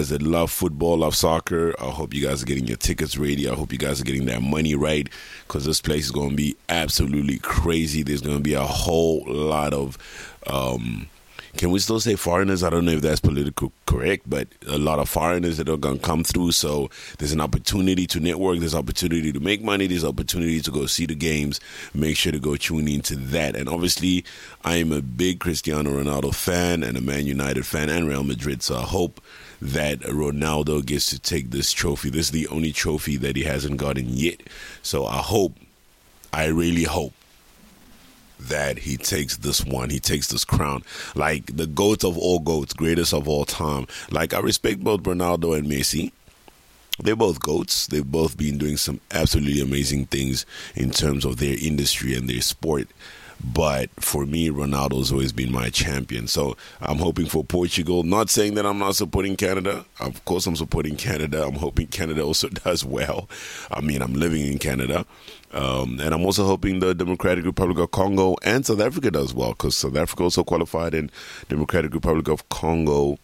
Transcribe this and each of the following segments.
guys that love football, love soccer, I hope you guys are getting your tickets ready. I hope you guys are getting that money right, because this place is going to be absolutely crazy. There's going to be a whole lot of can we still say foreigners? I don't know if that's politically correct, but a lot of foreigners that are going to come through. So there's an opportunity to network. There's opportunity to make money. There's opportunity to go see the games. Make sure to go tune into that. And obviously, I am a big Cristiano Ronaldo fan and a Man United fan and Real Madrid. So I hope that Ronaldo gets to take this trophy. This is the only trophy that he hasn't gotten yet. So I really hope that he takes this one. He takes this crown. Like the GOAT of all GOATs, greatest of all time. Like, I respect both Ronaldo and Messi. They're both GOATs. They've both been doing some absolutely amazing things in terms of their industry and their sport. But for me, Ronaldo's always been my champion. So I'm hoping for Portugal. Not saying that I'm not supporting Canada. Of course I'm supporting Canada. I'm hoping Canada also does well. I mean, I'm living in Canada. And I'm also hoping the Democratic Republic of Congo and South Africa does well, because South Africa also qualified and Democratic Republic of Congo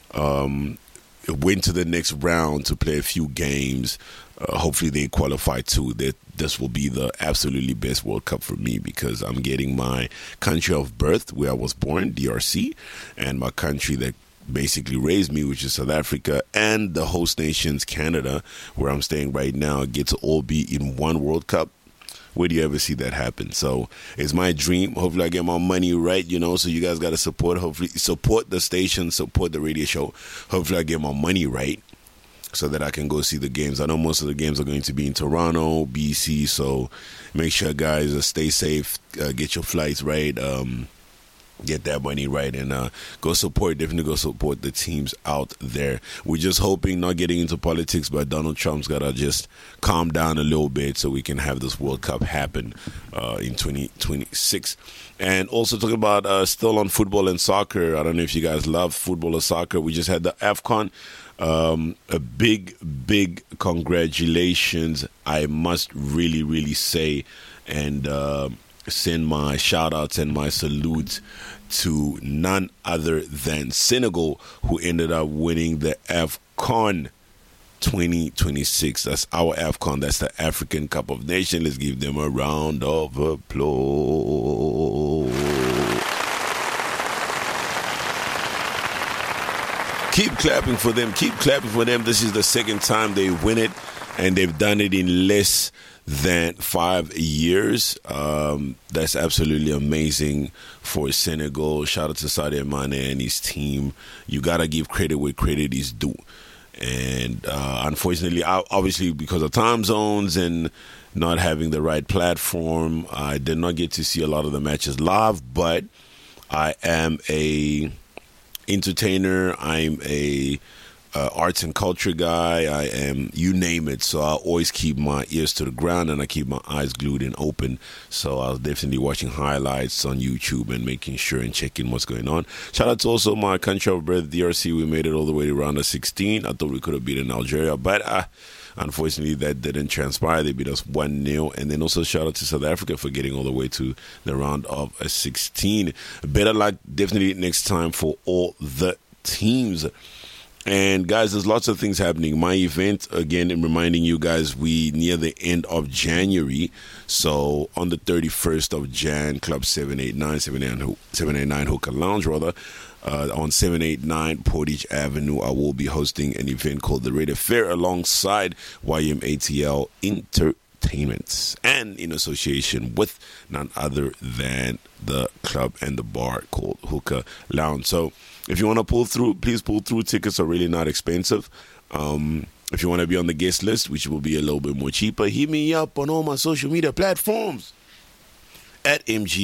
went to the next round to play a few games. Hopefully they qualify too. This will be the absolutely best World Cup for me, because I'm getting my country of birth, where I was born, DRC, and my country that basically raised me, which is South Africa, and the host nations, Canada, where I'm staying right now, get to all be in one World Cup. Where do you ever see that happen? So it's my dream. Hopefully I get my money right, so you guys got to support. Hopefully support the station, support the radio show. Hopefully I get my money right so that I can go see the games. I know most of the games are going to be in Toronto, BC, so make sure, guys, stay safe, get your flights right, get that money right, and definitely go support the teams out there. We're just hoping, not getting into politics, but Donald Trump's got to just calm down a little bit so we can have this World Cup happen in 2026. And also talking about still on football and soccer, I don't know if you guys love football or soccer. We just had the AFCON. A big congratulations, I must really say, and send my shout outs and my salutes to none other than Senegal, who ended up winning the AFCON 2026. That's our AFCON. That's the African Cup of Nations. Let's give them a round of applause. Keep clapping for them. Keep clapping for them. This is the second time they win it, and they've done it in less than 5 years. That's absolutely amazing for Senegal. Shout out to Sadio Mane and his team. You got to give credit where credit is due. And unfortunately, obviously, because of time zones and not having the right platform, I did not get to see a lot of the matches live, but I am a entertainer. I'm a arts and culture guy. I am, you name it. So I always keep my ears to the ground and I keep my eyes glued and open. So I was definitely watching highlights on YouTube and making sure and checking what's going on. Shout out to also my country of birth, DRC. We made it all the way to round of 16. I thought we could have beaten Algeria, but unfortunately that didn't transpire. They beat us 1-0. And then also shout out to South Africa for getting all the way to the round of 16. Better luck definitely next time for all the teams. And guys, there's lots of things happening. My event, again, I'm reminding you guys, we near the end of January. So on the 31st of Jan, Club 789 Hookah Lounge, rather, on 789 Portage Avenue, I will be hosting an event called the Red Affair alongside YMATL Entertainment, and in association with none other than the club and the bar called Hookah Lounge. So if you want to pull through, please pull through. Tickets are really not expensive. If you want to be on the guest list, which will be a little bit more cheaper, hit me up on all my social media platforms at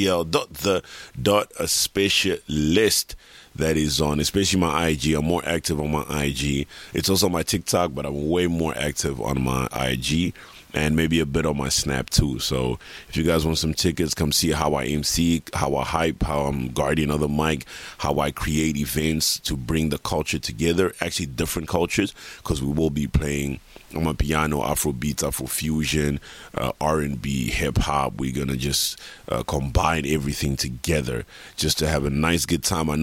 mgl.the.specialist. That is on, especially my IG. I'm more active on my IG. It's also my TikTok, but I'm way more active on my IG. And maybe a bit on my Snap too. So if you guys want some tickets, come see how I MC, how I hype, how I'm guardian of the mic, how I create events to bring the culture together, actually different cultures, because we will be playing on my piano, Afro beats, Afro fusion, R&B, hip hop. We're going to just combine everything together just to have a nice good time. I know it's cold.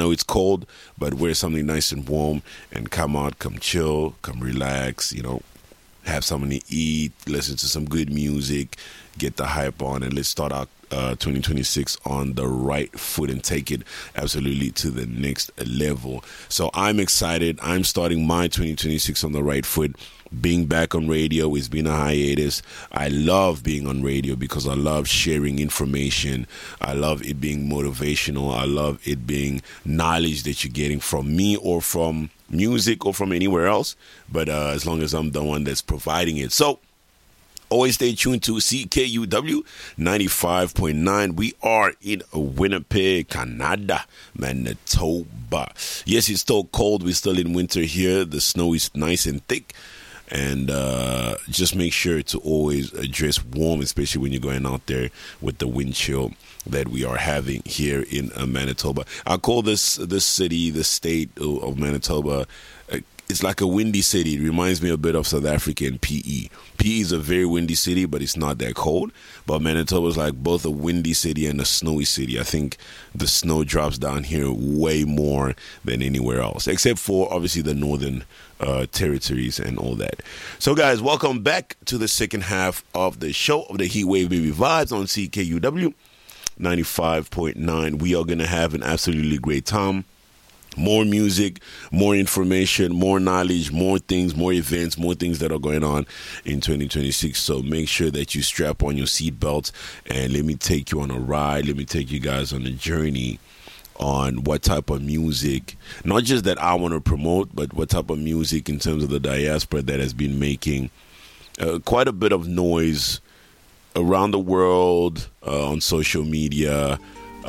cold, but wear something nice and warm and come out, come chill, come relax, have something to eat, listen to some good music, get the hype on, and let's start out 2026 on the right foot and take it absolutely to the next level. So I'm excited. I'm starting my 2026 on the right foot. Being back on radio, it's been a hiatus. I love being on radio because I love sharing information. I love it being motivational. I love it being knowledge that you're getting from me or from music or from anywhere else. But as long as I'm the one that's providing it. So always stay tuned to CKUW 95.9. We are in Winnipeg, Canada, Manitoba. Yes, it's still cold. We're still in winter here. The snow is nice and thick. And just make sure to always dress warm, especially when you're going out there with the wind chill that we are having here in Manitoba. I call this city, the state of Manitoba, it's like a windy city. It reminds me a bit of South Africa and PE. PE is a very windy city, but it's not that cold. But Manitoba is like both a windy city and a snowy city. I think the snow drops down here way more than anywhere else, except for obviously the northern territories and all that. So guys, welcome back to the second half of the show of the Heatwave Baby Vibes on CKUW 95.9. We are going to have an absolutely great time. More music, more information, more knowledge, more things, more events, more things that are going on in 2026. So make sure that you strap on your seatbelts and let me take you on a ride. Let me take you guys on a journey on what type of music, not just that I want to promote, but what type of music in terms of the diaspora that has been making quite a bit of noise around the world, on social media,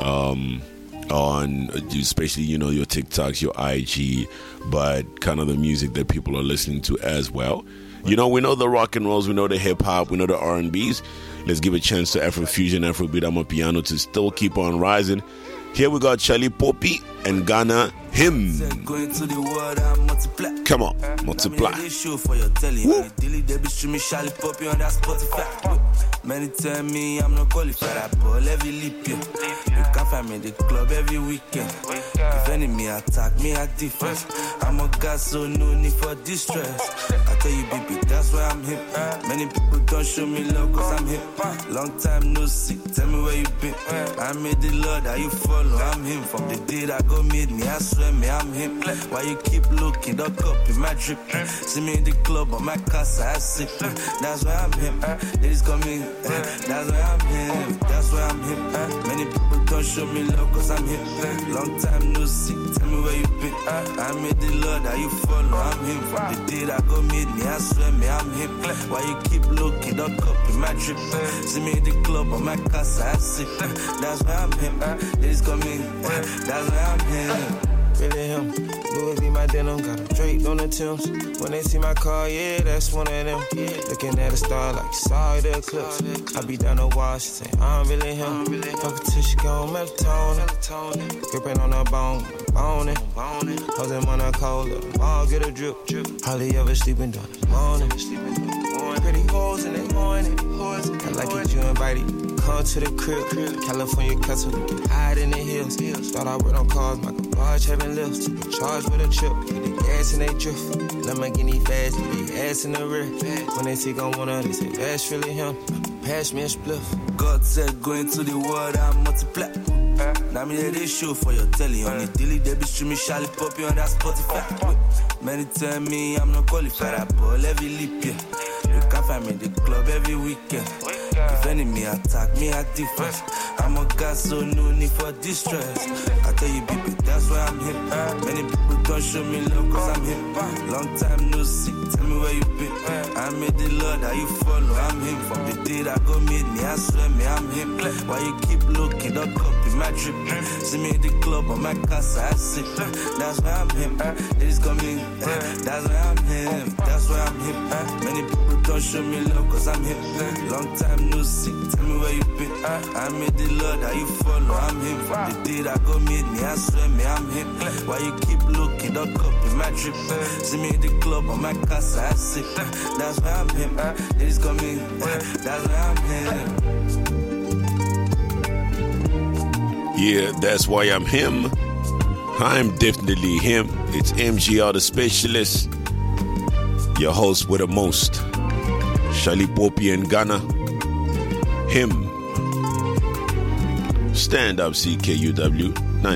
on especially your TikToks, your IG, but kind of the music that people are listening to as well. We know the rock and rolls, we know the hip hop, we know the R&Bs. Let's give a chance to Afrofusion, Afrobeat, Amapiano to still keep on rising. Here we got Charlie Poppy and Ghana Him. Come on, multiply. Many tell me I'm not qualified. I ball every leap year. You can find me in the club every weekend. If enemy attack me at defense, I'm a guy, so no need for distress. I tell you, baby, that's why I'm hip. Many people don't show me love cause I'm hip. Long time no see, tell me where you been. I made the Lord that you follow, I'm him. From the day that God made me, I swear me, I'm him. Why you keep looking, the cup in my drip. See me in the club on my casa, I sip. That's why I'm him. Ladies call me. That's why I'm him. That's why I'm him. Many people don't show me love cause I'm him. Long time no see, tell me where you been. I made the Lord that you follow, I'm him. From the day that God made me, I swear me, I'm him. Why you keep looking, the cup in my drip. See me in the club on my casa, I sip. That's why I'm him. Ladies call me. That's why I'm him. Really him. Louis V my denim, got a Drake on the Timbs. When they see my car, yeah, that's one of them. Looking at a star like saw the eclipse. I be down the wall, she say, I'm really him. Competition gon' melatonin. Gripping on the bone, boning. Holding on a cold, let them all get a drip. Hardly ever sleeping during the morning. Pretty hoes in the morning. I like it, you invited. Come to the crib. California castle, we get hide in the hills. Start out with on cars, my garage having lifts. Charged with a trip, get the gas and they drift. Lamborghini fast, get the ass in the rear. When they see gon' wanna, they say that's really him. Pass me a spliff. God said go into the world and multiply. Now me hear this show for your telly. On the daily, they be streaming Charlie Poppy on that Spotify. Many tell me I'm not qualified. I ball every leap year. You can find me in the club every weekend. If enemy attack me at defense, I'm a guy, so no need for distress. I tell you, baby, that's why I'm hip. Many people don't show me love cause I'm hip. Long time no see, tell me where you been. I made the Lord that you follow, I'm him. From the day that God made me, I swear me, I'm him. Why you keep looking, the cup in my drip. See me in the club on my casa, I sip. That's why I'm him. Ladies call me. That's why I'm him. That's why I'm hip. Many people don't show me love cause I'm hip. Long time no see, tell me where you been. I made the Lord that you follow, I'm him. From the day that God made me, I swear me, I'm him. Why you keep looking, the cup in my drip. See me in the club on my casa, I sip. That's why I'm him. Ladies call me. That's why I'm him. Yeah, that's why I'm him. I'm definitely him. It's MGR the Specialist. Your host with the most. Shali Popi and Ghana. Him. Stand up CKUW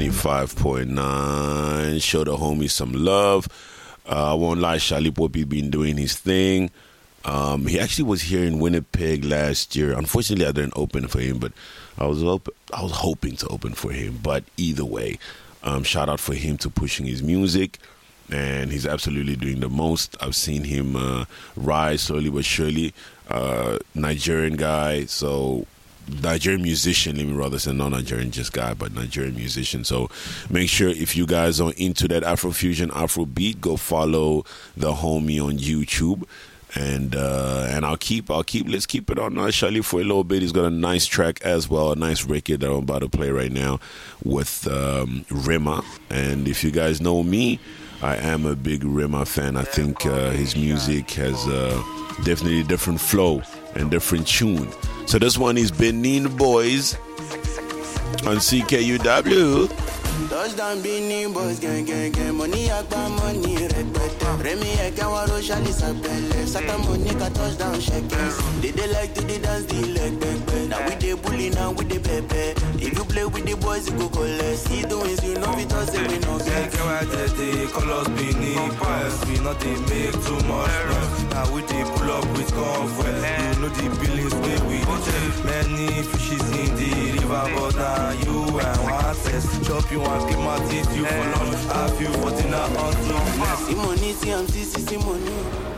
95.9. Show the homies some love. I won't lie, Shali Popi been doing his thing. He actually was here in Winnipeg last year. Unfortunately, I didn't open for him, but I was hoping to open for him. But either way, shout out for him to pushing his music, and he's absolutely doing the most. I've seen him rise slowly but surely. Nigerian guy, so Nigerian musician, let me rather say, not Nigerian just guy, but Nigerian musician. So make sure if you guys are into that Afrofusion, Afrobeat, go follow the homie on YouTube. And let's keep it on Shali for a little bit. He's got a nice track as well, a nice record that I'm about to play right now with Rema. And if you guys know me, I am a big Rema fan. I think his music has definitely a different flow and different tune. So this one is Benin Boys on CKUW. Touchdown Benin Boys, gang, money, agba money, repete. Remy, Ekawaro, Shali, Sapele, Sata Monica, touchdown, shakers. They like to dance the leg, back. Now we the bully, now we the pepe. If you play with the boys, you go collect. See doings, you know we don't say we no get. They call us Benin Boys, we not they make too much noise. Now we they pull up with comfort. You know the billings where we the check. Many fishes in the river, but now you and one test. Chop you and keep my teeth, you for lunch. Have you for dinner on to Simoni, Simoni.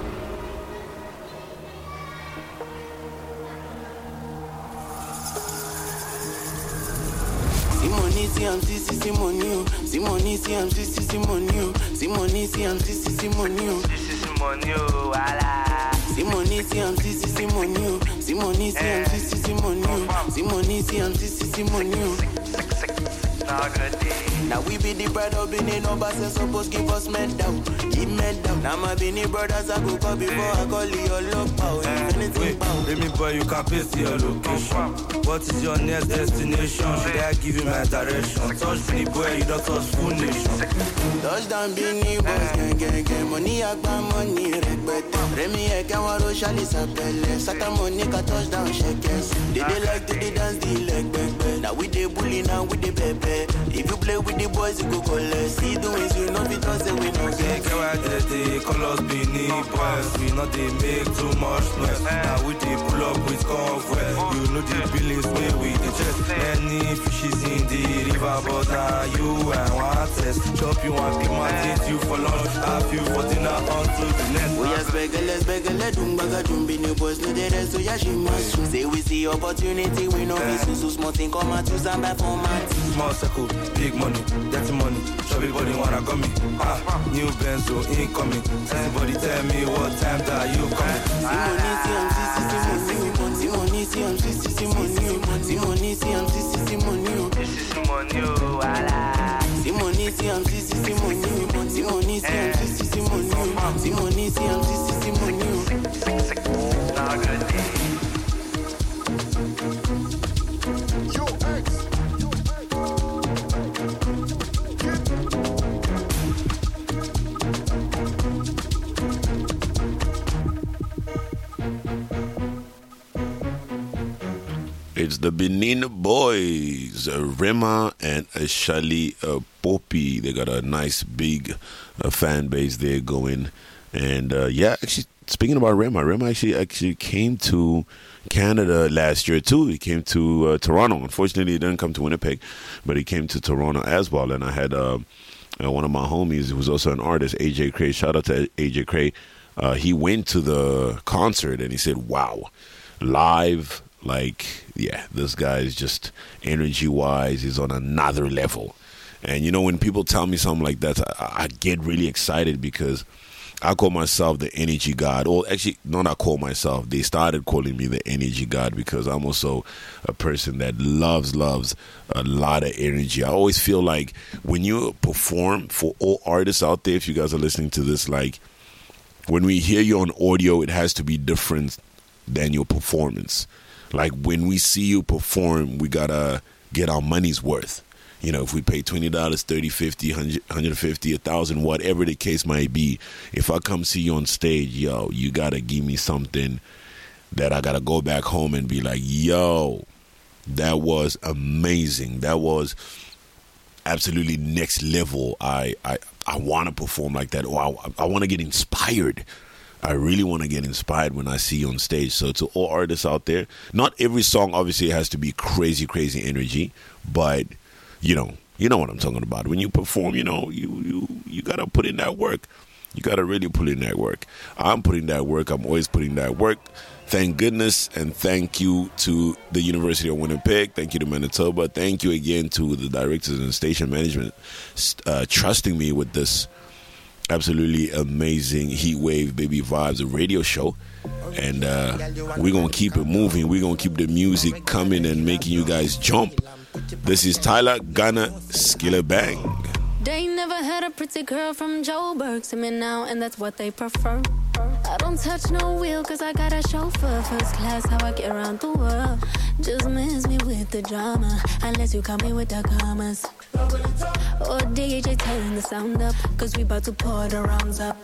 Now we be the bride of Benin, no boss supposed give us medal. Give medal. Now my Benin brothers I go call before I call your love power. Anything power. Baby boy, you can paste your location. What is your next destination? Should I give you my direction? Touch Benin boy, you don't touch full nation. Touchdown Benin Boys, gang, money, agba money, repete. Remy, Ekawaro, Shali, Sapele, Sata Monica, touchdown, shakers. They like to dance the leg, back. Now we the bully, now we the pepe. If you play with the boys, you go collect. See doings, you know we don't say we no get. They call us Benin Boys, we not they make too much noise. Now we they pull up with comfort. You know the billings where we the chest. Many fishes in the river, but now you and one test. Chop you and keep my teeth, you for lunch. Have you for dinner on to the next. We are begele, dumbaga, Benin Boys, no the rest, so yeah, she must. Say we see opportunity, we know we so small thing come out to some bad format. Small circle, big money, dirty money. Everybody wanna come me. New Benzo incoming. Everybody tell me what time that you coming. Simoni, It's the Benin Boys, Rema and Shali Popi. They got a nice big fan base there going. And actually, speaking about Rema actually came to Canada last year too. He came to Toronto. Unfortunately, he didn't come to Winnipeg, but he came to Toronto as well. And I had one of my homies who was also an artist, AJ Cray. Shout out to AJ Cray. He went to the concert and he said, wow, live. Like, yeah, this guy is just energy-wise, he's on another level. And, you know, when people tell me something like that, I get really excited because I call myself the energy god. Or actually, not I call myself. They started calling me the energy god because I'm also a person that loves a lot of energy. I always feel like when you perform, for all artists out there, if you guys are listening to this, like, when we hear you on audio, it has to be different than your performance. Like, when we see you perform, we gotta get our money's worth. You know, if we pay $20, $30, $50, $100, $150, $1,000, whatever the case might be, if I come see you on stage, yo, you got to give me something that I got to go back home and be like, yo, that was amazing. That was absolutely next level. I want to perform like that, or I want to get inspired. I really want to get inspired when I see you on stage. So to all artists out there, not every song obviously has to be crazy, crazy energy, but you know what I'm talking about. When you perform, you got to put in that work. You got to really put in that work. I'm putting that work. I'm always putting that work. Thank goodness, and thank you to the University of Winnipeg. Thank you to Manitoba. Thank you again to the directors and station management trusting me with this absolutely amazing Heatwave Baby Vibes radio show. And we're going to keep it moving. We're going to keep the music coming and making you guys jump. This is Tyler Gunner, Skilla Bang. They never had a pretty girl from Joburg to me now, and that's what they prefer. I don't touch no wheel cause I got a chauffeur. First class how I get around the world. Just miss me with the drama, unless you call me with the commas. Or DJ turn the sound up, cause we about to pour the rounds up.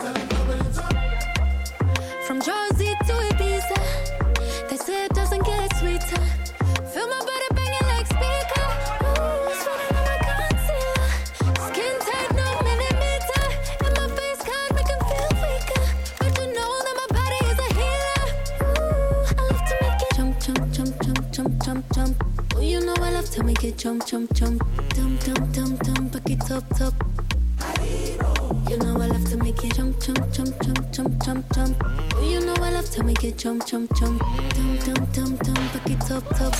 From Jersey to Ibiza, they say it doesn't get sweeter. Feel my body banging like speaker. Ooh, sweating on my concealer. Skin tight, no millimeter. And my face can't make 'em feel weaker. But you know that my body is a healer. Ooh, I love to make it jump, jump, jump, jump, jump, jump, jump. Ooh, you know I love to make it jump, jump, jump. Dum, dum, dum, dum, back it up, top. You know I love to make it jump, jump, jump, jump, jump, jump, jump. Ooh, you know I love to make it jump, jump, jump. Dum, dum, dum, dum, back it up, top.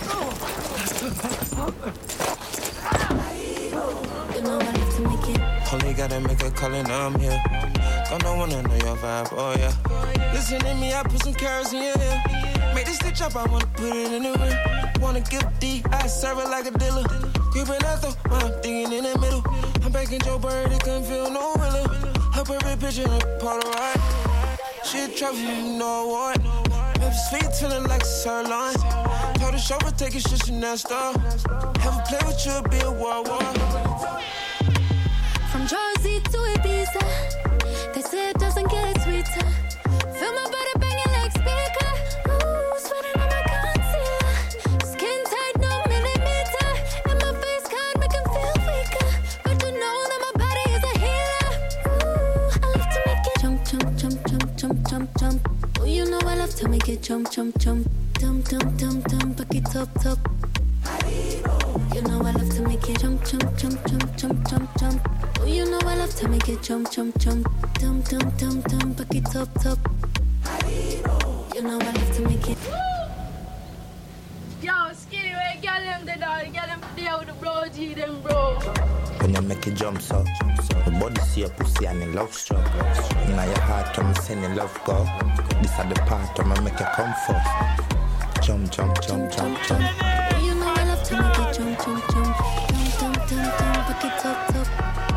You know I love to make it. Only gotta make a call and I'm here. Gonna wanna know your vibe, oh yeah. Listen to me, I put some carrots in your ear. Make this stitch up, I wanna put it in the rear. Wanna give D, I serve it like a dealer. Creeping out though, I'm digging in the middle. I'm back in Joe Bird, it couldn't feel no realer. Up every picture in a Polaroid. Shit trophy, you know what? Maybe sweet feeling like sirloin. Told the chauffeur take your shit in that store. Have a play with you, be a World War. From Jersey to Ibiza, they say it doesn't get sweeter. Feel my body banging like speaker. Ooh, sweating on my concealer. Skin tight, no millimeter. And my face can't make 'em feel weaker. But you know that my body is a healer. Ooh, I love to make it jump, jump, jump, jump, jump, jump, jump. Ooh, you know I love to make it jump, jump, jump. Dum, dum, dum, dum, back it up, top. You know I love to make it jump, jump, jump, jump, jump, jump, jump. Oh, you know I love to make it jump, jump, jump. Dum, dum, dum, dum, back it up, top. You know I love to make it. Yo, skinny way, get them the dog, get them there with the bro, G them bro. When you make it jump so the body see your pussy and in love struck. Now your heart I'm sending love go. This are the part I'ma make you come for. Jump, jump, jump, jump, jump. You know I love to make it jump, jump, jump. Dum, dum, dum, dum, back it up, top.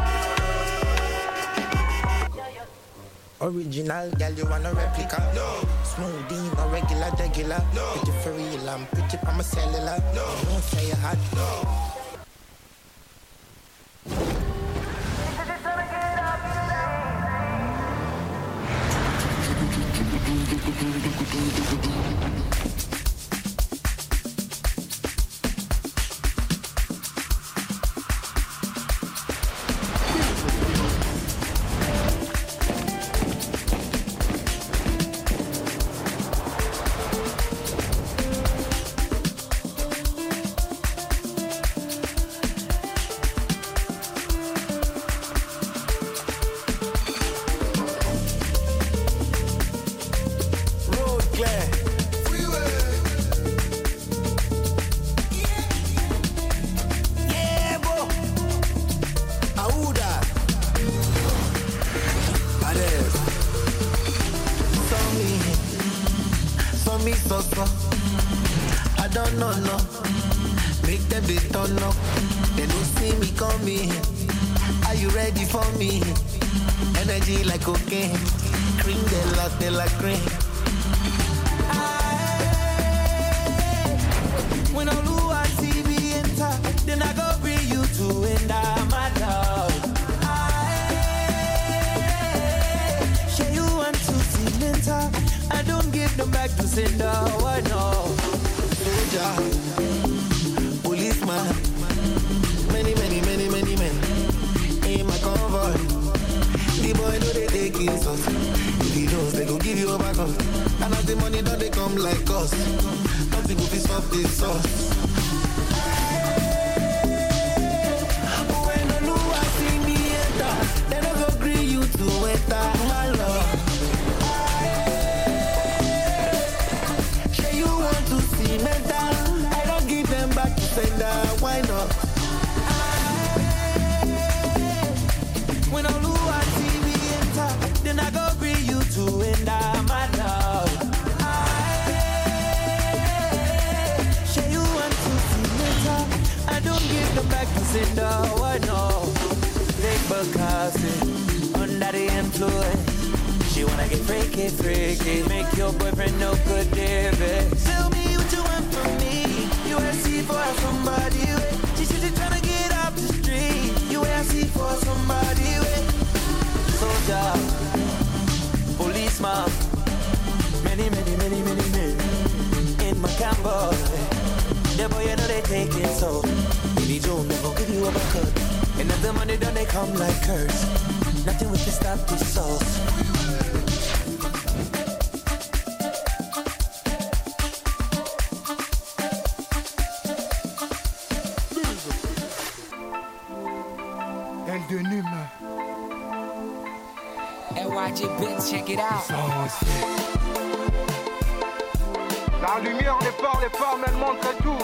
Original girl, you want a replica? No. Smooth in a regular. No. Pretty for real, I'm pretty for my cellular. No. You don't say you hot. No. I don't know, no. Make them they turn up. They don't see me coming. Are you ready for me? Energy like cocaine. Cream they like cream. When I see me enter, then I go bring you to sender, my love. Say you want to see mental, I don't give them back to sender. Why no? Soldier, policeman, many men in my convoy. The boy know they take his us. If he knows they go give you a back up. And as the money don't they come like us. Nothing will be stop this sauce. When I know I see me enter, then I go agree you to enter my love. Say you want to see mental, I don't give them back to sender. Why not? When I know I see me enter, then I go agree you to enter my love. Say you want to see mental, I don't give them back to sender. Why no? Take Bacassi under the influence. She wanna get freaky, make your boyfriend no good, David. Tell me what you want from me. You ask for somebody with. She said you're tryna get off the street. You ask for somebody with. Soldier, policeman, many men in my convoy. The boy you know they take it so. Billy Joe never give you a cut. And if the money done they come like curse. Nothing we can stop this sauce. Check it out. La lumière ne parle pas, mais elle montre tout.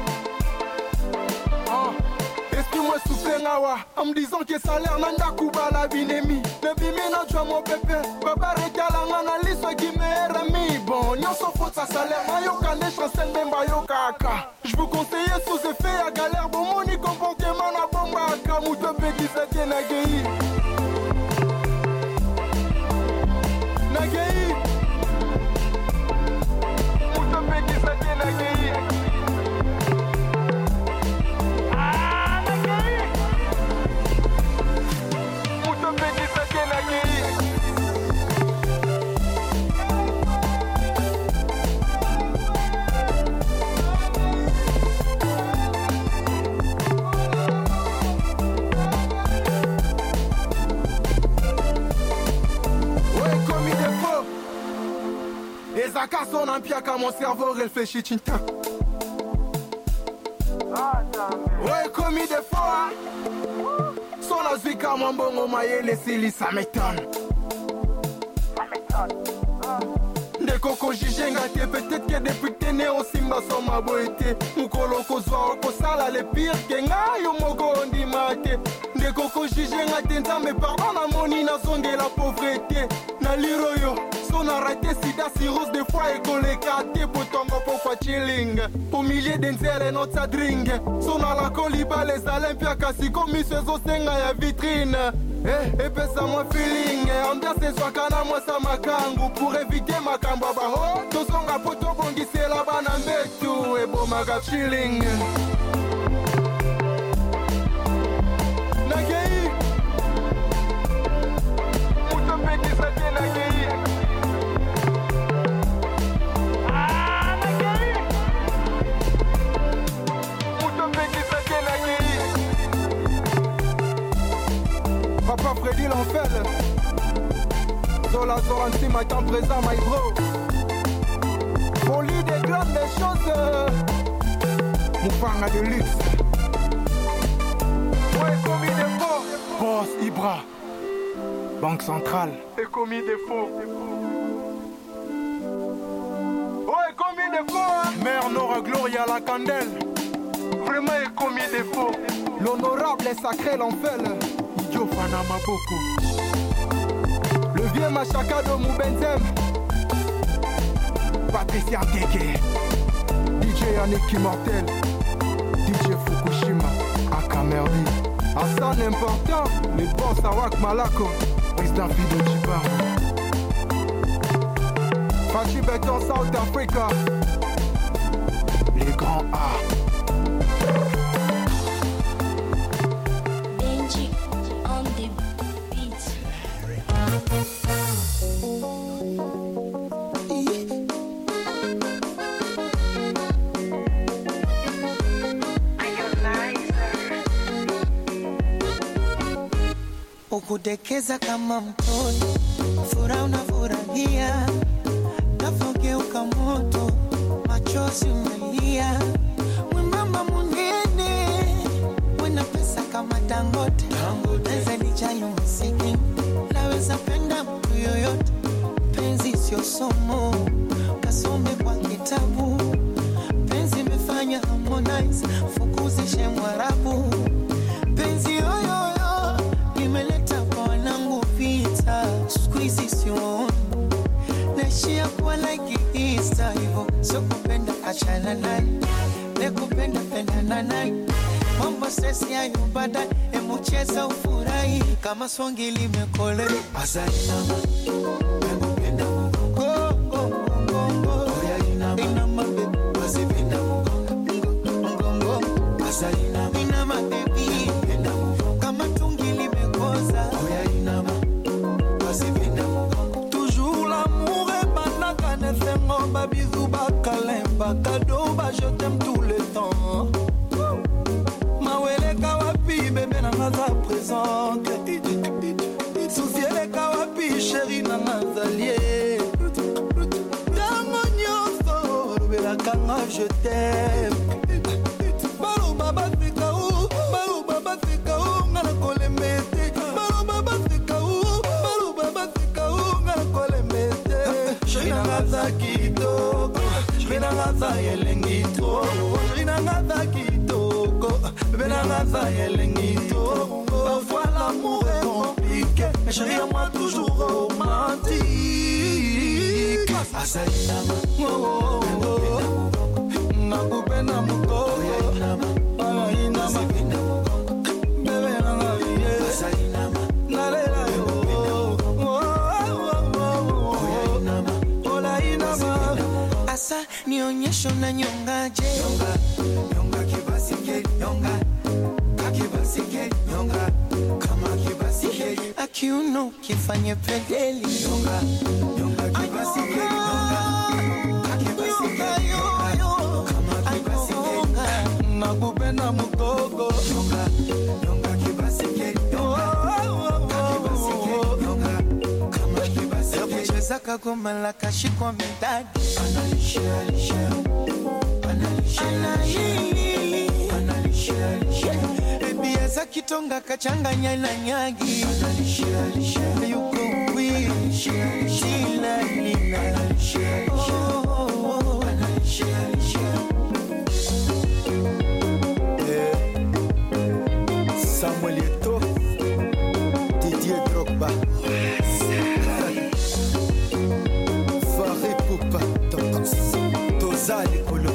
Esprit-moi souffle nawa, en me disant que ça l'air nanda kuba la binemi. Le bimi na joie mon pépé, papa regala ngana liso qui me rami. Bon, nyon so faute ça salaire, na yo kane chancel memba yo kaka. Je vous conseille sous effet à galère, bon moni comportement na bomba aka. Mouto petit ça tient na geyi. Nagei, muito bem que isso aqui é Nagei. Ah, Nagei, muito bem que isso aqui é Nagei. Les acas sont en pire quand mon cerveau réfléchit tintin. Ouais, commis des fois. Son azui quand mon bon au maillé, les silis, ça m'étonne. Des cocos jigé gâté, peut-être que depuis que t'es né au Simba sans ma beauté. Moukolo kozwa, kosala les pires, kenga yo mogo on dit maté. Des cocos jigé gâté, mais pardon na moni na zonde la pauvreté. Na liroyo. On a raté sida cirrhose des fois et collé kate pour tongo pour chilling. Au milieu d'enzel et notre drink. Son à la coliba les Olympias kasi comme ce zosenga ya vitrine. Eh, pesa moi feeling. Ambiance c'est soit kana moi sa makangu pour éviter ma kamba baho. Tosonga poto bongi c'est la bana mbetu et bon maga chilling. Nagei. Muto peki sa te nagei. Papa Freddy l'enfer. Zola Zoranti m'attend présent, my bro. Folie des grandes choses. Moufanga de luxe. Ouais, commis des faux. Boss Ibra. Banque centrale. Et commis des faux. Ouais, commis des faux. Mère Nora Gloria la candelle. Vraiment, et commis des faux. L'honorable est sacré l'enfer. Fana Maboko. Le vieux Machaka de Moubenzem. Patricia Keke. DJ Yannick Immortel. DJ Fukushima. Akamerdi. Hassan important. Les boss Awak Malako. Président Fido Chiba. Fachi Beton South Africa. Les grands A. kukudekeza kama mtoto, furaha unafurahia, nafogeuka moto, machozi umelia, mwembamba munene, wena pesa kama Dangote, naweza nijayo msiki, naweza penda mtu yoyote, penzi sio somo, kasome kwa kitabu, penzi imefanya Harmonize, fukuzishe Mwarabu, penzi yoyoyo, imeleta kwa wanangu vita, squeezy sio naishia kuwa like Easter hivyo, sio kupenda achana naye, nekupenda pendana naye, mambo sesi hayo baadaye, emucheza ufurahi, kama swangi limekole, asainama, nekupenda mgongo, oya inama baby, wasipenda mgongo, asainama, inama baby, kama tungi limekoza, oya inama, wasipenda mgongo, toujours l'amour est banaka, ne fengo ba bisou ba câlin, ba cadeau, ba je t'aime tout le temps. Mawele kawapi, bébé na maza présente. Souciele kawapi, chérie na mazalie. Tango nyonso, bébé kanga, je t'aime. Balo baba fika ou, balo baba fika ou, ngana kolemete. Balo baba fika ou, balo baba fika ou, ngana kolemete. Chérie na maza kitoko, chérie na maza yelengito, chérie na maza kitoko, bébé na maza yelengito. Parfois l'amour est compliqué, mais chérie à moi toujours romantique. Asainama, oh oh oh, nakupenda mukoko, ala inama, bébé na ngaye, asainama, nalela yo, oh oh oh, ola inama. Asa nionyesho na nyongaje, nyonga kibasike, nyonga kakibasike, nyonga kama kibasike, akiuno kifanye pedeli, nyonga kibasike, nyonga kakibasike, nyonga kama kibasike, nakupenda mukoko, nyonga kibasike, nyonga kakibasike, nyonga kama kibasike, kucheza kagoma la kashikwa midadi, analisha Ebiaza kitonga kachanganya na nyagi, yuko wii, shila lina, Samuel Eto'o, Didier Drogba, Fari Poupa, Tozali Kolo,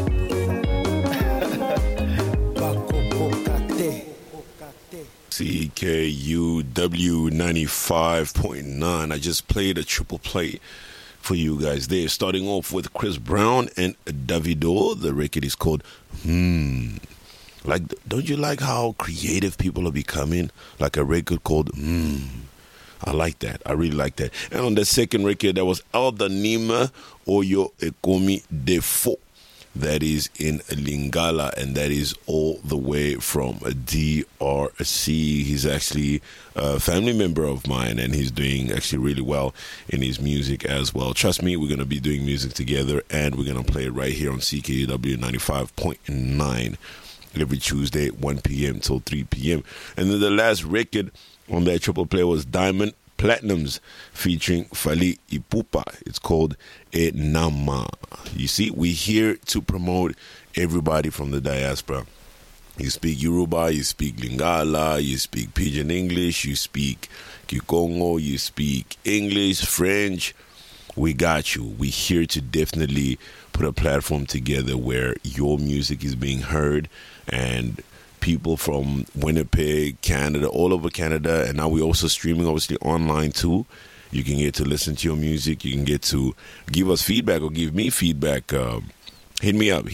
CKUW 95.9. I just played a triple play for you guys there. Starting off with Chris Brown and Davido. The record is called Like, don't you like how creative people are becoming? Like a record called I like that. I really like that. And on the second record, that was Aldanima Oyo Ekomi Defo. That is in Lingala, and that is all the way from DRC. He's actually a family member of mine, and he's doing actually really well in his music as well. Trust me, we're going to be doing music together, and we're going to play it right here on CKUW 95.9 every Tuesday, 1 p.m. till 3 p.m. And then the last record on that triple play was Diamond Platinums featuring Fally Ipupa. It's called Enama. You see, we're here to promote everybody from the diaspora. You speak Yoruba, you speak Lingala, you speak Pidgin English, you speak Kikongo, you speak English, French. We got you. We're here to definitely put a platform together where your music is being heard, and people from Winnipeg, Canada, all over Canada, and now we're also streaming obviously online too. You can get to listen to your music. You can get to give us feedback or give me feedback. Hit me up,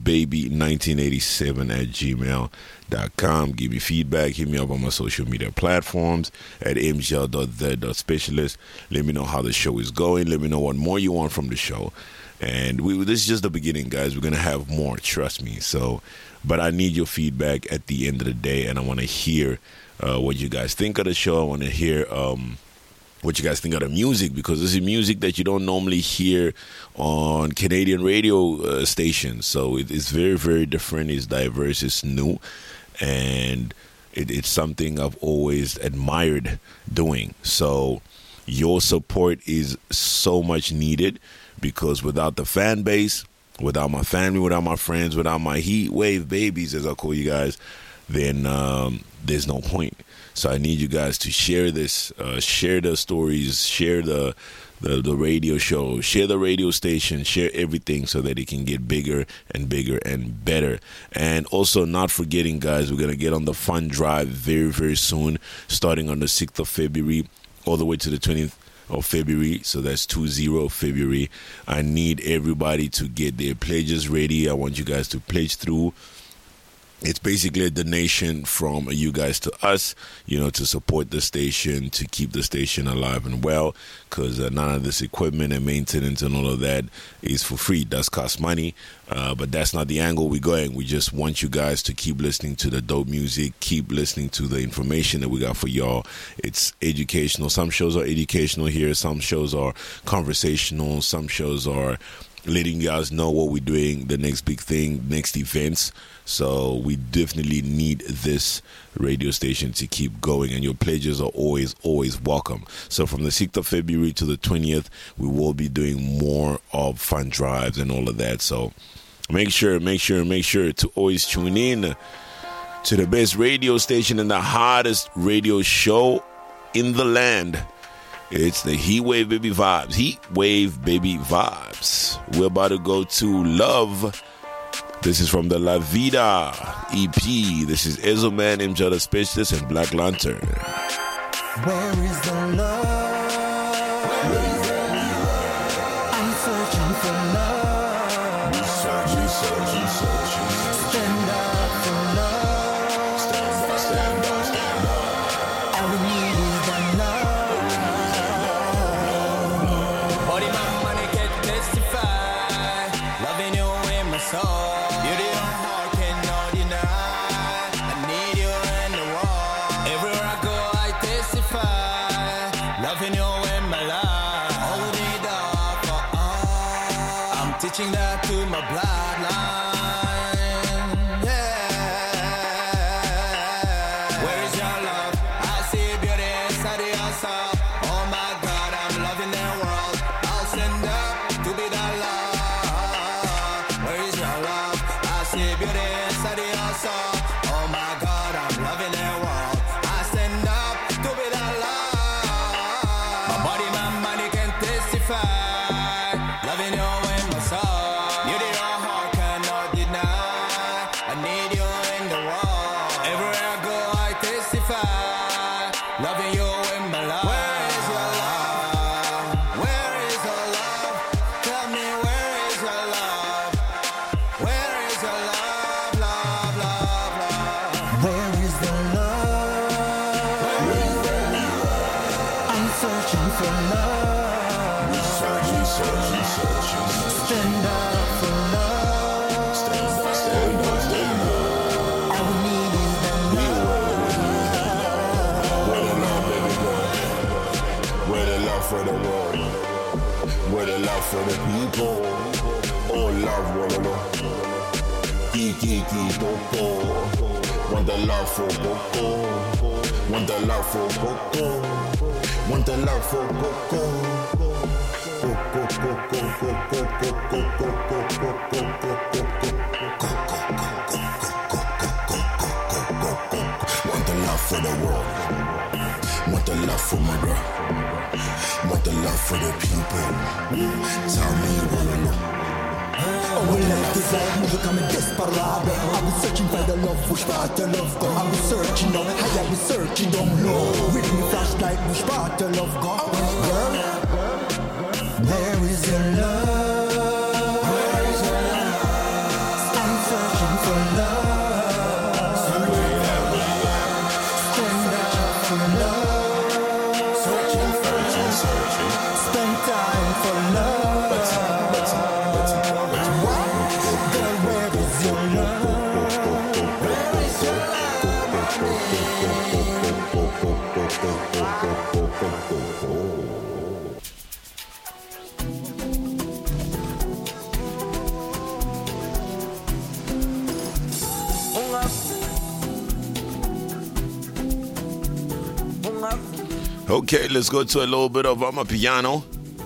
heatwave1987@gmail.com. Give me feedback. Hit me up on my social media platforms at mgl.the.specialist. Let me know how the show is going. Let me know what more you want from the show. And this is just the beginning, guys. We're going to have more, trust me. But I need your feedback at the end of the day, and I want to hear what you guys think of the show. I want to hear what you guys think of the music, because this is music that you don't normally hear on Canadian radio stations. So it's very, very different. It's diverse. It's new. And it's something I've always admired doing. So your support is so much needed, because without the fan base, without my family, without my friends, without my heat wave babies, as I call you guys, then there's no point. So I need you guys to share this, share the stories, share the radio show, share the radio station, share everything, so that it can get bigger and bigger and better. And also, not forgetting, guys, we're going to get on the fund drive very, very soon, starting on the 6th of February all the way to the 20th of February. So that's 20 February. I need everybody to get their pledges ready. I want you guys to pledge through. It's basically a donation from you guys to us, to support the station, to keep the station alive and well, because none of this equipment and maintenance and all of that is for free. It does cost money, but that's not the angle we're going. We just want you guys to keep listening to the dope music, keep listening to the information that we got for y'all. It's educational. Some shows are educational here. Some shows are conversational. Some shows are letting you guys know what we're doing, the next big thing, next events. So we definitely need this radio station to keep going, and your pledges are always, always welcome. So from the 6th of February to the 20th, we will be doing more of fund drives and all of that. So make sure to always tune in to the best radio station and the hottest radio show in the land. It's the Heat Wave Baby Vibes. Heat Wave Baby Vibes. We're about to go to Love. This is from the La Vida EP. This is Ezoman, MJ the Specialist, and Black Lantern. Where is the love? I'm searching for love. Searching. Stand up for love. Stand up. All we need is the love. Body, my money can testify. Loving you in my soul. Teaching that to my bloodline, yeah. Where is your love? I see beauty inside your soul. Oh my God, I'm loving the world. I'll stand up to be the love. Where is your love? I see beauty inside your soul. Oh my God, I'm loving the world. I stand up to be the love. My body, my money can testify. Loving you. For the world, where the love for the people, oh love one another. Kiki Popo, want the love for Popo, want the love for Popo, want the love for Popo. Want the love for the world, want the love for my girl. Want the love for the people. Tell me you wanna know. Oh, we left this life, never coming desperado. I was searching for the love, which part the love go. I was searching down, I was searching down low. With me flashlight, which part the love go. Girl, where is your love? Where is your love? I'm searching for love. Stand up for love. Searching. Spend time for love. Girl, where is your love? Where is your love? Okay, let's go to a little bit of Amapiano.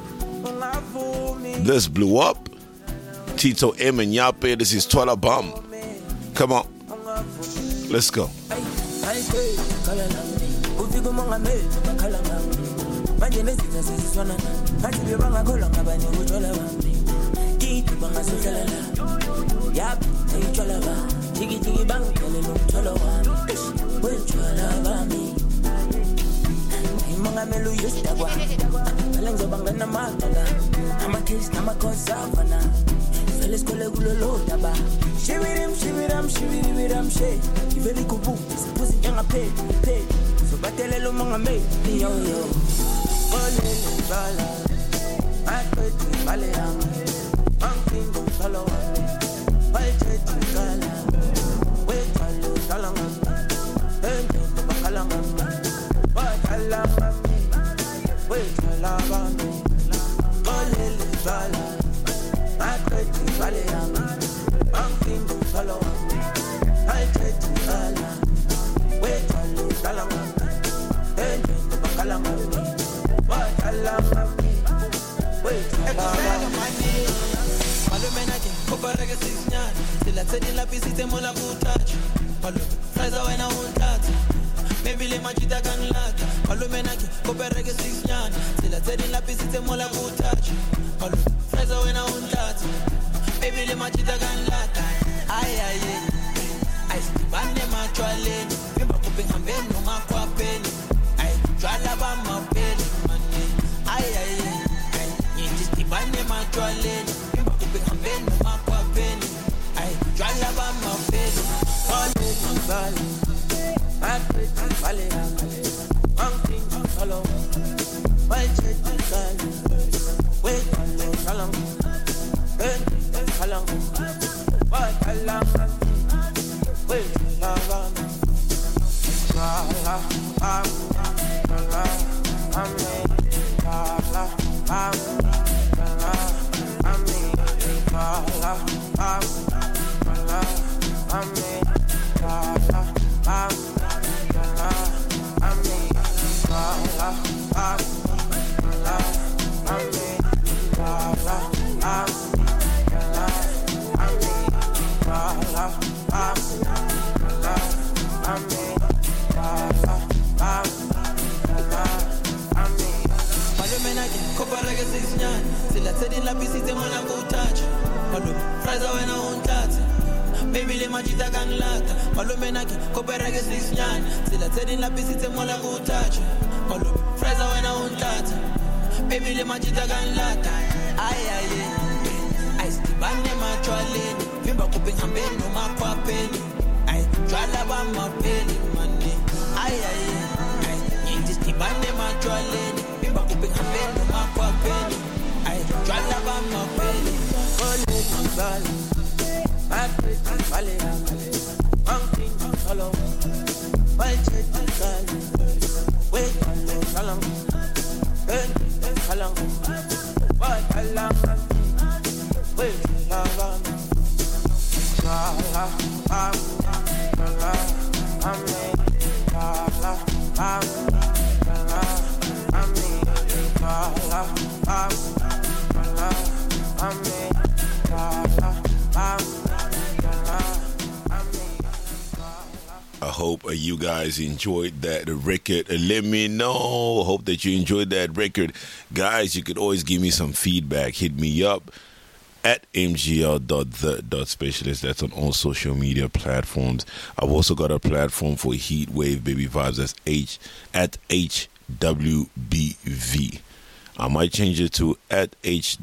This blew up. Tito M and Yape, this is Twala Bum. Come on. Let's go. You guys enjoyed that record. Let me know. Hope that you enjoyed that record. Guys, you could always give me some feedback. Hit me up at mgl.the.specialist. That's on all social media platforms. I've also got a platform for Heatwave Baby Vibes. That's at HWBV. I might change it to at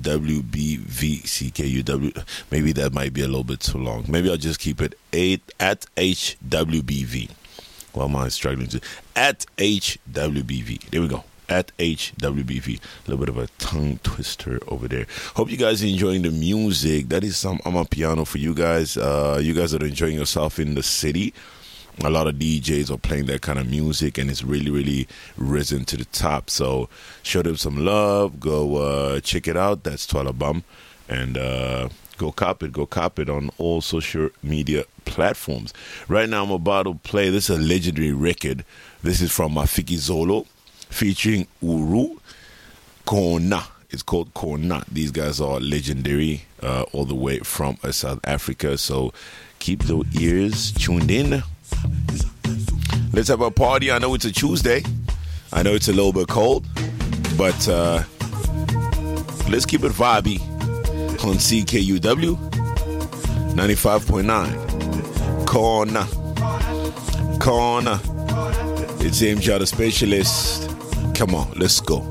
HWBVCKUW. Maybe that might be a little bit too long. Maybe I'll just keep it at HWBV. Well, am I struggling to? At HWBV. There we go. At HWBV. A little bit of a tongue twister over there. Hope you guys are enjoying the music. That is some Amapiano for you guys. You guys are enjoying yourself in the city. A lot of DJs are playing that kind of music, and it's really, really risen to the top. So show them some love. Go check it out. That's Twala Bum. And go cop it on all social media platforms. Right now I'm about to play, this is a legendary record. This is from Mafiki Zolo. featuring Uru Kona. It's called Kona. These guys are legendary, all the way from South Africa. So keep your ears tuned in. Let's have a party. I know it's a Tuesday. I know it's a little bit cold, but let's keep it vibey on CKUW 95.9. Corner. It's MJ the Specialist. Come on, let's go.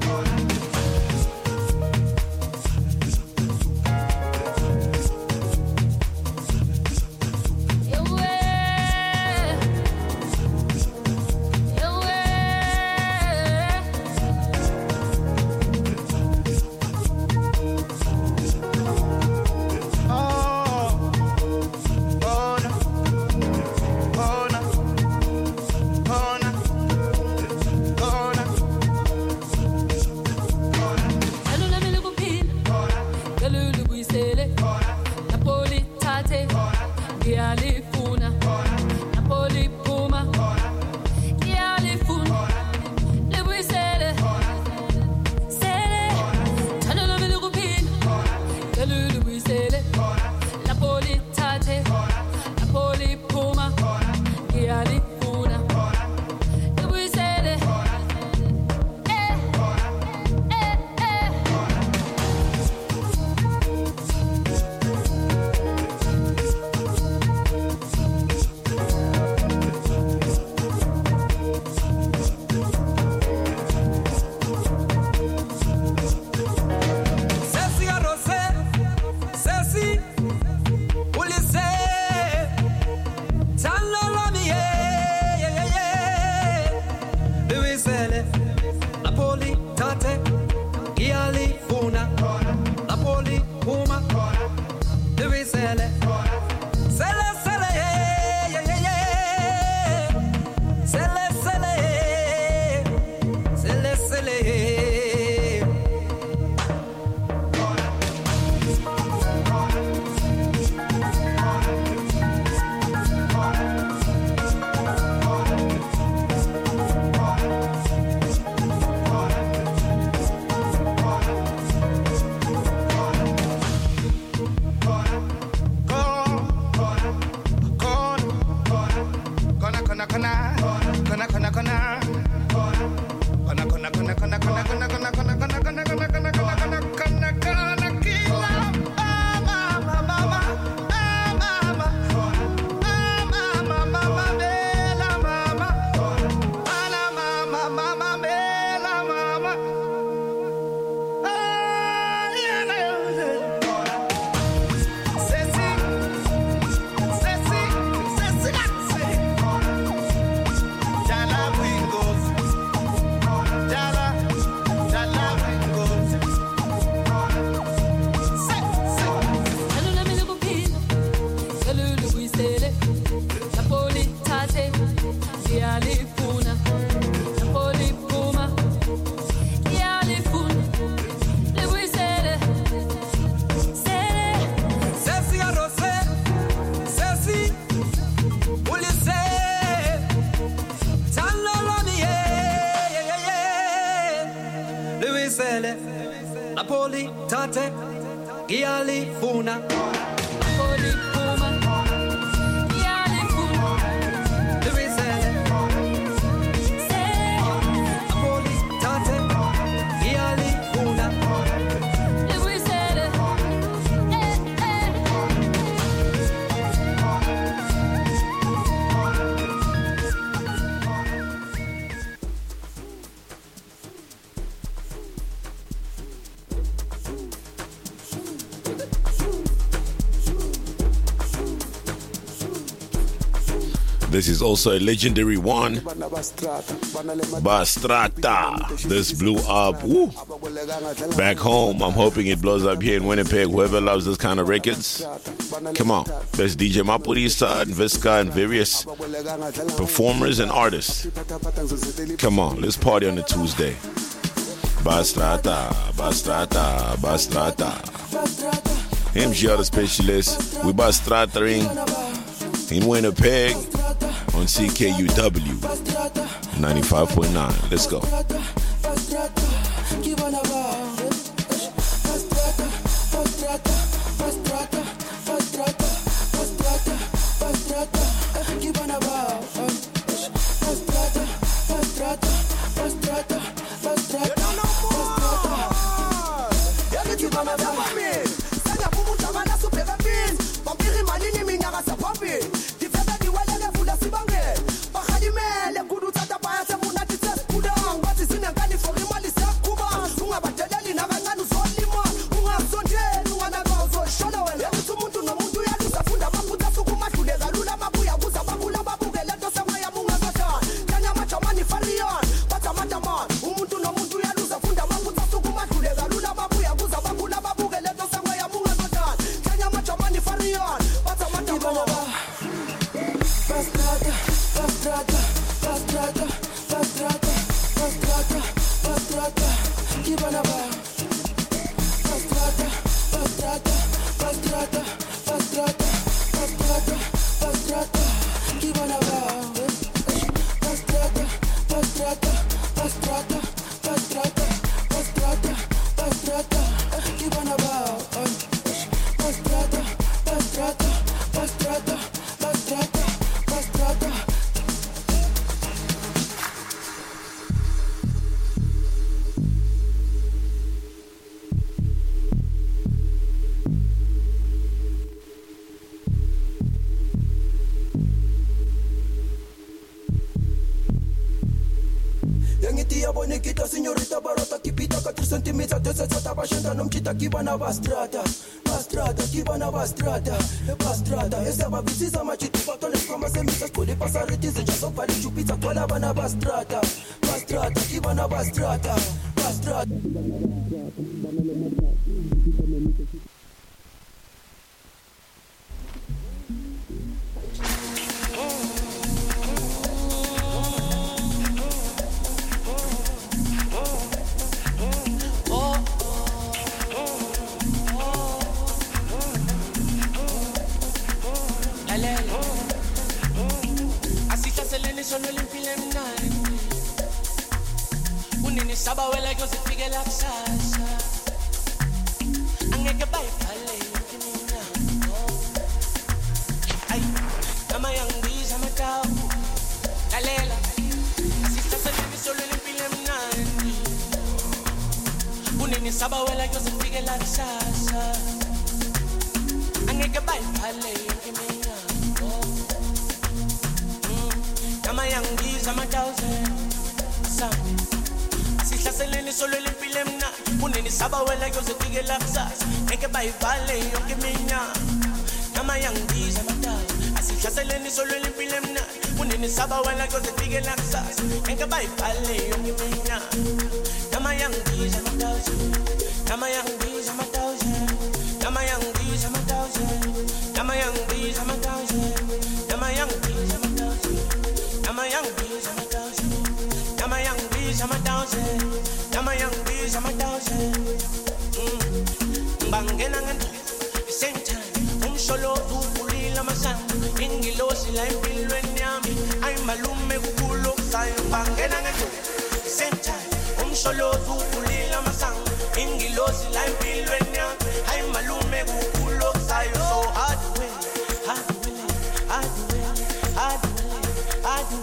Napoli, Tate, Giali, Funa. Napoli, Puma, Giali, Funa. Louiselle, Napoli, Tate, Giali, Funa. Louiselle, This is also a legendary one. Bastrata. This blew up. Woo. Back home, I'm hoping it blows up here in Winnipeg. Whoever loves this kind of records, come on. There's DJ Mapurisa and Visca and various performers and artists. Come on, let's party on a Tuesday. Bastrata, Bastrata, Bastrata. MGR the Specialist. We Bastrataing in Winnipeg on CKUW 95.9. Let's go. Robin. Sanya bumu tabana super rapide. Vampiri malini minyaka sa papi. Difebe diwele fula sibange. Bakadimele kudu tata baya se muna titse kuda. Ngati sinengani fori mali se kuba. Unga bateleli na nganu zolima. Unga sondeli wana gozo shola wele. Yakutu muntu no muntu ya lusa funda maputa suku mashude galula mabuya buza babula babugele dosa maya munga gata. Kanya macha mani farion. Bata mata man. Umuntu no muntu ya lusa funda maputa suku mashude galula mabuya buza babula babugele dosa maya munga gata. Kanya macha mani farion. Bata mata man. Pastrata, pastrata, pastrata, pastrata, pastrata, pastrata, Kibanaba. Pastrata, pastrata, pastrata, pastrata, pastrata, pastrata, Kibanaba. Pastrata, pastrata, pastrata, pastrata, pastrata, pastrata, Kibanaba. Pastrata, pastrata, pastrata, pastrata, pastrata. Yangitia bonikita signorita barota kipita 4 cm desata bashenda nomchita kibana bastrata bastrata kibana bastrata bastrata esa babisiza machiti patones kama semisa skole pasariti zinjaso pali chupita tola bana bastrata bastrata kibana bastrata bastrata. Sono limpile mnani unini saba wela yo sifike la sasa angeke bayibhale yonke ay ama yangibiza amatawu lalela asihlasele solo limpile mnani unini saba wela yo sifike la sasa angeke bayibhale yonke Ama yangibiza ama-thousand Sami Asihlaseleni solo limpile mna Unini saba wela yozefikela kusasa Ngeke bayivale yonke iminyaka Ama yangibiza ama-thousand Asihlaseleni solo limpile mna Unini saba wela yozefikela kusasa Ngeke bayivale yonke iminyaka Ama yangibiza ama-thousand Ama yangibiza ama-thousand Ama yangibiza ama-thousand Ama yangibiza ama-thousand Ama yangibiza ama-thousand I'm a young bees, I'm a thousand. I'm a young bees, I'm a thousand. I'm a young bees, I'm a thousand. Bangena nganto, same time. Solo kulila masango. Ingilosi la impilweni yami. Ay malume kukulo sayo. Bangena nganto, same time. Solo kulila masango. Ingilosi la impilweni yami. Ay malume kukulo sayo. So hard to win, hard to win, hard to win, hard to win. I do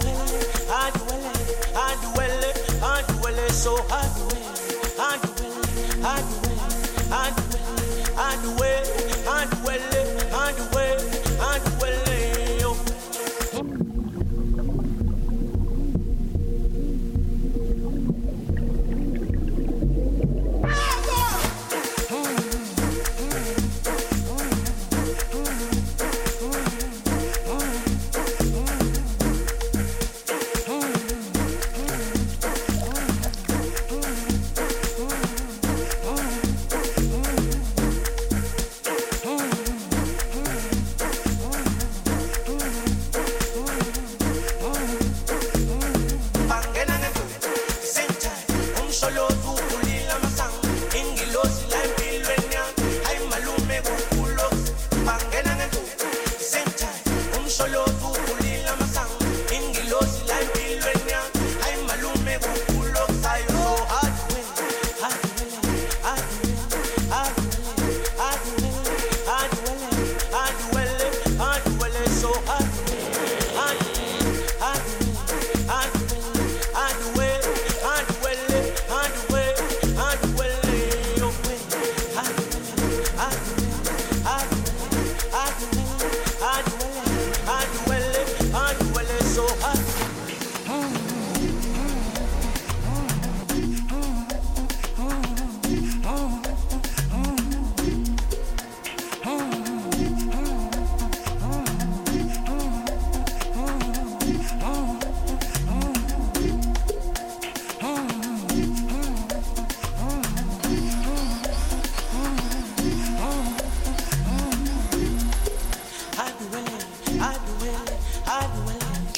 it, so I do it, I do it, I do it, I do it, I do it, I do it, I do it, I do it, yo.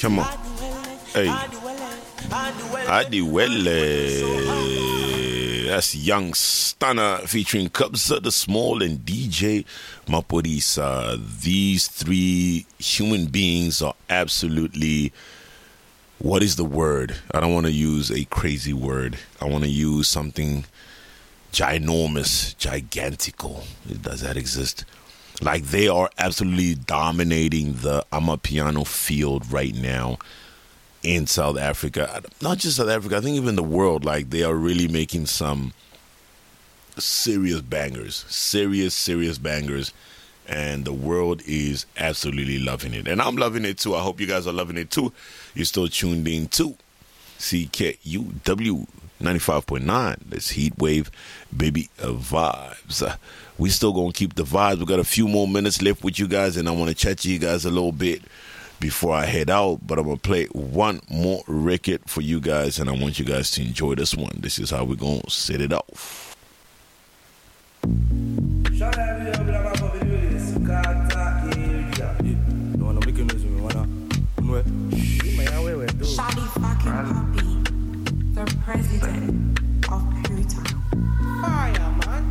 Come on. Hey. Adiwele. That's Young Stunner featuring Kabza the Small and DJ Maphorisa. These three human beings are absolutely, what is the word? I don't want to use a crazy word. I want to use something ginormous, gigantical. Does that exist? Like, they are absolutely dominating the Amapiano field right now in South Africa. Not just South Africa, I think even the world. Like, they are really making some serious bangers. Serious bangers. And the world is absolutely loving it. And I'm loving it too. I hope you guys are loving it too. You're still tuned in to CKUW 95.9. That's Heatwave, baby, vibes. We still gonna keep the vibes. We got a few more minutes left with you guys, and I want to chat to you guys a little bit before I head out. But I'm gonna play one more record for you guys, and I want you guys to enjoy this one. This is how we're gonna set it off. Shawty fucking puppy, the president of Pluto. Fire, man.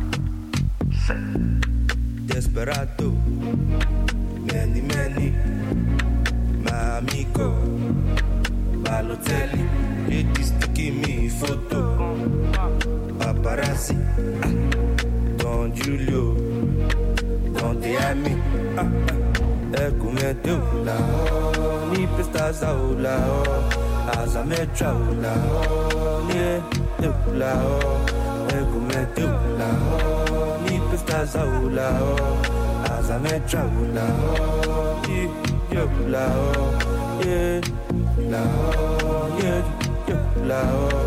Desperado, many, my amigo, Balotelli, ladies taking me photo, paparazzi, Don Julio, Don Diami, Ecumete la, ni pestas la, Azametra la, ni la, Ecumete la, ni pestas la, Azametra la, la, yeah, la, yeah, la,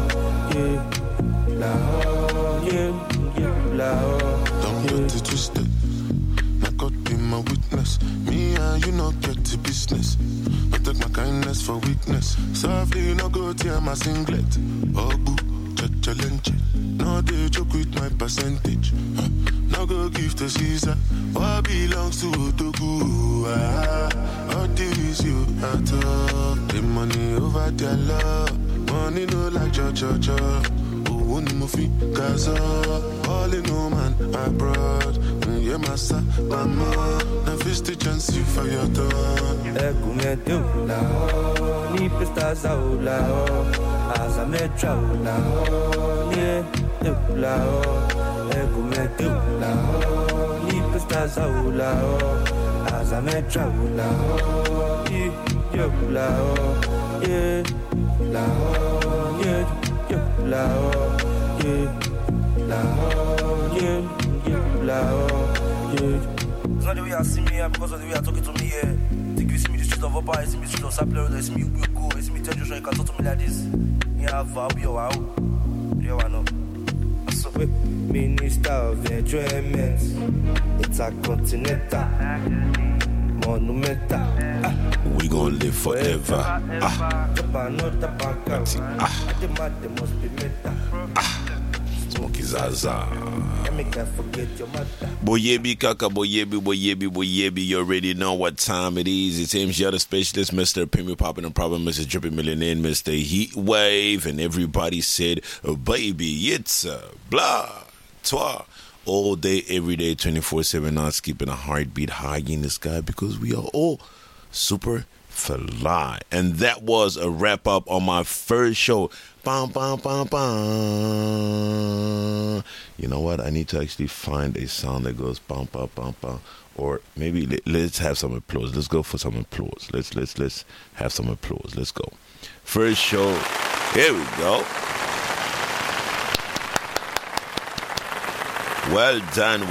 yeah, la, Don't get it twisted. Now God be my witness. Me and you not get the business. I take my kindness for weakness. Softly you no go tear my singlet. Oh boo, challenge. No they joke with my percentage. No go give to Caesar. What belongs to Otoku? All this you at all. The money over their love. Money no like cha. One movie, Gaza, all in no man abroad. Yeah, massa, mama, na fist the chance you for your turn. Ecumete la, ni pestas la, Azametra la, yeah, la, Ecumete la, ni pestas la, Azametra la, yeah, la, yeah, la, it's not the way I see me here because of the way I talking to me here. Think you see me the street of Opa, you see me the street of Sapler, you see me Ugo, you see me tell Joshua, you can talk to me like this. Yeah, I'll be your wow. You know. So, Minister of Enjoyment, it's a continental, monumental. We gon' live forever. Smoky Zaza. Boyebi kaka, boyebi. You already know what time it is. It's MJ the Specialist, Mr. Premier Poppin' and Problem, Mr. Drippin' Millionaire, Mr. Heatwave, and everybody said, baby, it's blah, toi. All day, every day, 24/7, not keeping a heartbeat high in the sky because we are all super fly. And that was a wrap up on my first show. Bam, bam, bam, bam. You know what? I need to actually find a sound that goes bam, bam, bam, bam. Or maybe let's have some applause. Let's go for some applause. Let's have some applause. Let's go. First show. Here we go. Well done.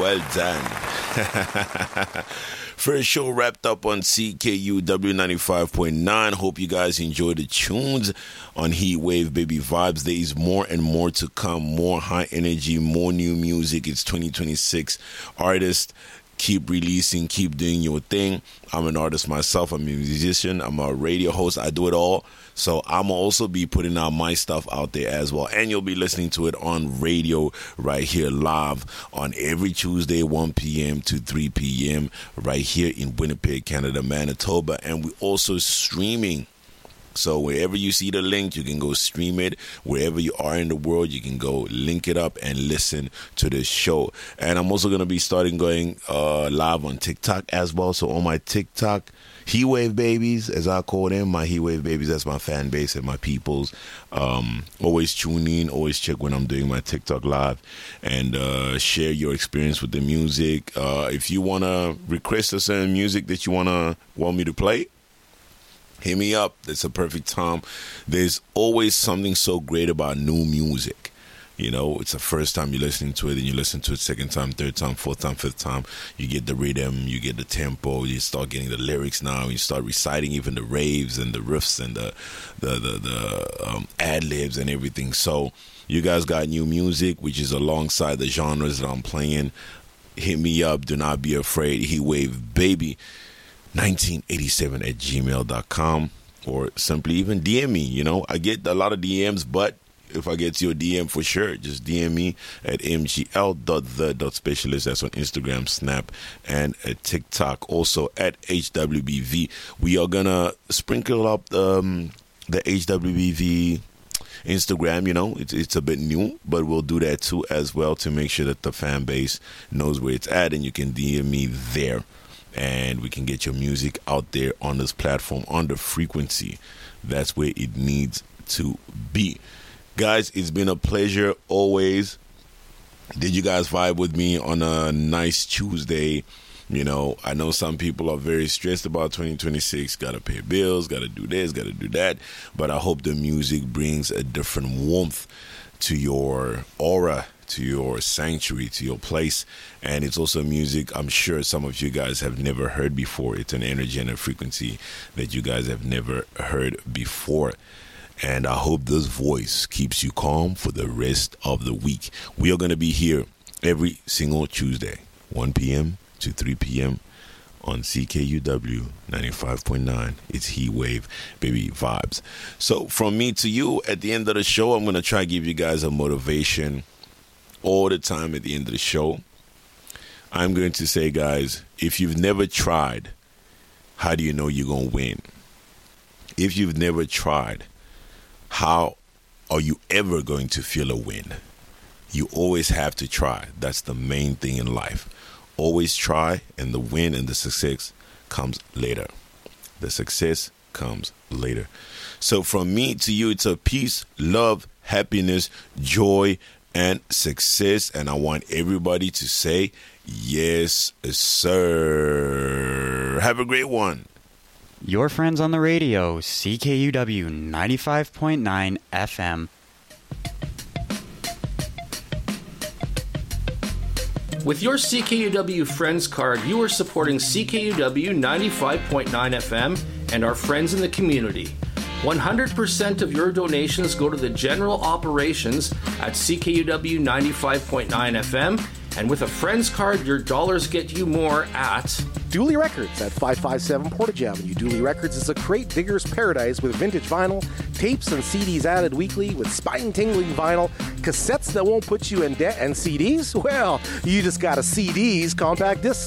First show wrapped up on CKUW 95.9. Hope you guys enjoy the tunes on Heatwave, baby vibes. There is more and more to come. More high energy, more new music. It's 2026. Artists, keep releasing, keep doing your thing. I'm an artist myself. I'm a musician. I'm a radio host. I do it all. So I'm also be putting out my stuff out there as well. And you'll be listening to it on radio right here live on every Tuesday, 1 p.m. to 3 p.m. right here in Winnipeg, Canada, Manitoba. And we're also streaming So wherever you see the link, you can go stream it. Wherever you are in the world, you can go link it up and listen to this show. And I'm also going to be starting going live on TikTok as well. So on my TikTok, Heat Wave Babies, as I call them, my Heat Wave Babies, that's my fan base and my peoples. Always tune in, always check when I'm doing my TikTok live, and share your experience with the music. If you want to request a certain music that you want me to play, hit me up. It's a perfect time. There's always something so great about new music. You know, it's the first time you're listening to it, and you listen to it second time, third time, fourth time, fifth time. You get the rhythm, you get the tempo, you start getting the lyrics now, you start reciting even the raves and the riffs and the ad-libs and everything. So you guys got new music, which is alongside the genres that I'm playing. Hit me up. Do not be afraid. Heatwave Baby 1987 at gmail.com, or simply even DM me. You know, I get a lot of DMs, but if I get to your DM, for sure, just DM me at mgl.the.specialist. That's on Instagram, Snap, and at TikTok. Also at HWBV. We are going to sprinkle up the HWBV Instagram. You know, it's a bit new, but we'll do that too as well to make sure that the fan base knows where it's at, and you can DM me there. And we can get your music out there on this platform, on the frequency. That's where it needs to be. Guys, it's been a pleasure always. Did you guys vibe with me on a nice Tuesday? You know, I know some people are very stressed about 2026. Got to pay bills, got to do this, got to do that. But I hope the music brings a different warmth to your aura, to your sanctuary, to your place. And it's also music I'm sure some of you guys have never heard before. It's an energy and a frequency that you guys have never heard before. And I hope this voice keeps you calm for the rest of the week. We are going to be here every single Tuesday, 1 p.m. to 3 p.m. on CKUW 95.9. It's Heat Wave Baby Vibes. So from me to you, at the end of the show, I'm going to try to give you guys a motivation all the time at the end of the show. I'm going to say, guys, if you've never tried, how do you know you're going to win? If you've never tried, how are you ever going to feel a win? You always have to try. That's the main thing in life. Always try, and the win and the success comes later. The success comes later. So from me to you, it's a peace, love, happiness, joy, and success. And I want everybody to say, yes, sir. Have a great one. Your friends on the radio, CKUW 95.9 FM. With your CKUW Friends card, you are supporting CKUW 95.9 FM and our friends in the community. 100% of your donations go to the general operations at CKUW 95.9 FM. And with a Friends card, your dollars get you more at Dooley Records at 557 Portage Avenue. Dooley Records is a crate digger's paradise with vintage vinyl, tapes and CDs added weekly with spine-tingling vinyl, cassettes that won't put you in debt, and CDs? Well, you just got a CDs compact disc